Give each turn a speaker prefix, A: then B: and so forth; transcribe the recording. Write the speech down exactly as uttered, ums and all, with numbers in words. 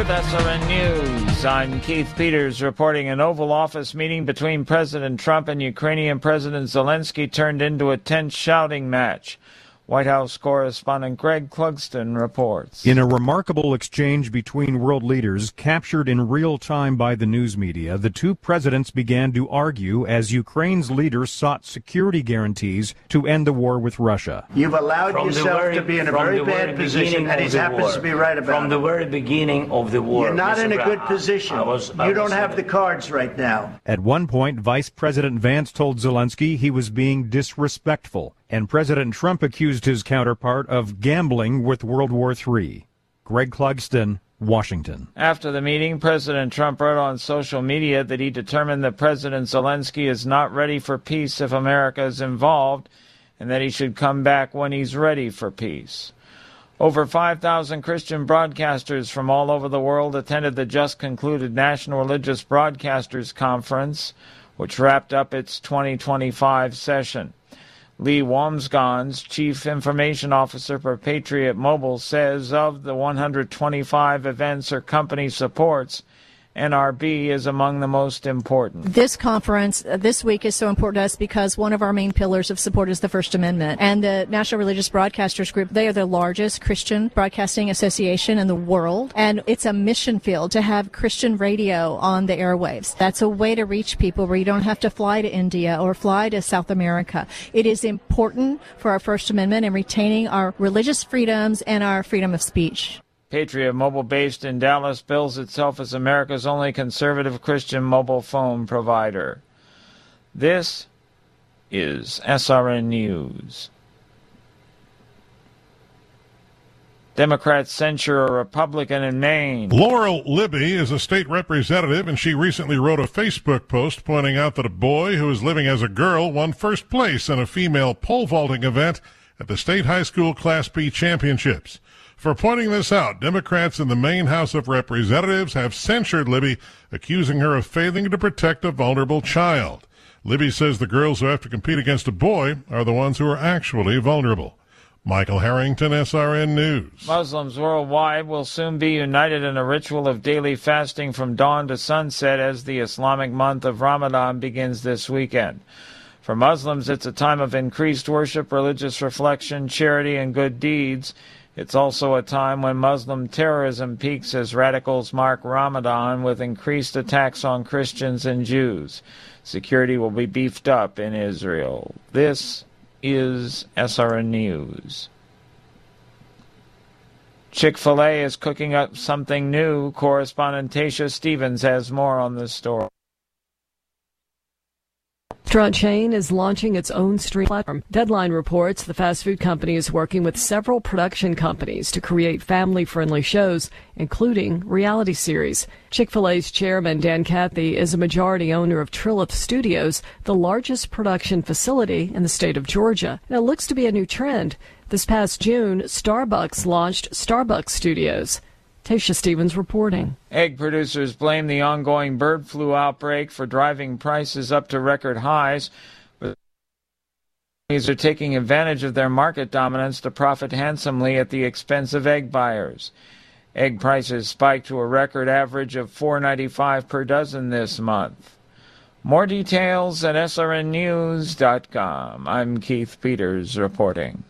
A: with S R N News. I'm Keith Peters reporting an Oval Office meeting between President Trump and Ukrainian President Zelensky turned into a tense shouting match. White House correspondent Greg Clugston reports.
B: In a remarkable exchange between world leaders captured in real time by the news media, the two presidents began to argue as Ukraine's leaders sought security guarantees to end the war with Russia.
C: You've allowed
D: from
C: yourself
D: very,
C: to be in a very bad position, and he happens
D: war,
C: to be right about
D: From
C: it.
D: the very beginning of the war.
C: You're not
D: Mister
C: in a
D: Brown,
C: good position.
D: I was, I
C: you don't
D: was
C: have the cards right now.
B: At one point, Vice President Vance told Zelensky he was being disrespectful, and President Trump accused his counterpart of gambling with World War Three. Greg Clugston, Washington.
A: After the meeting, President Trump wrote on social media that he determined that President Zelensky is not ready for peace if America is involved, and that he should come back when he's ready for peace. Over five thousand Christian broadcasters from all over the world attended the just concluded National Religious Broadcasters Conference, which wrapped up its twenty twenty-five session. Lee Wamsgans, Chief Information Officer for Patriot Mobile, says of the one hundred twenty-five events her company supports, N R B is among the most important.
E: This conference uh, this week is so important to us because one of our main pillars of support is the First Amendment. And the National Religious Broadcasters Group, they are the largest Christian broadcasting association in the world. And it's a mission field to have Christian radio on the airwaves. That's a way to reach people where you don't have to fly to India or fly to South America. It is important for our First Amendment and retaining our religious freedoms and our freedom of speech.
A: Patriot Mobile, based in Dallas, bills itself as America's only conservative Christian mobile phone provider. This is S R N News. Democrats censure a Republican in Maine.
F: Laurel Libby is a state representative, and she recently wrote a Facebook post pointing out that a boy who is living as a girl won first place in a female pole vaulting event at the state high school Class B championships. For pointing this out, Democrats in the Maine House of Representatives have censured Libby, accusing her of failing to protect a vulnerable child. Libby says the girls who have to compete against a boy are the ones who are actually vulnerable. Michael Harrington, S R N News.
A: Muslims worldwide will soon be united in a ritual of daily fasting from dawn to sunset as the Islamic month of Ramadan begins this weekend. For Muslims, it's a time of increased worship, religious reflection, charity, and good deeds. It's also a time when Muslim terrorism peaks as radicals mark Ramadan with increased attacks on Christians and Jews. Security will be beefed up in Israel. This is S R N News. Chick-fil-A is cooking up something new. Correspondent Tasha Stevens has more on this story.
G: The restaurant chain is launching its own streaming platform. Deadline reports the fast food company is working with several production companies to create family-friendly shows, including reality series. Chick-fil-A's chairman, Dan Cathy, is a majority owner of Trilith Studios, the largest production facility in the state of Georgia. And it looks to be a new trend. This past June, Starbucks launched Starbucks Studios. Tasha Stevens reporting.
A: Egg producers blame the ongoing bird flu outbreak for driving prices up to record highs, but companies are taking advantage of their market dominance to profit handsomely at the expense of egg buyers. Egg prices spiked to a record average of four dollars and ninety-five cents per dozen this month. More details at S R N news dot com. I'm Keith Peters reporting.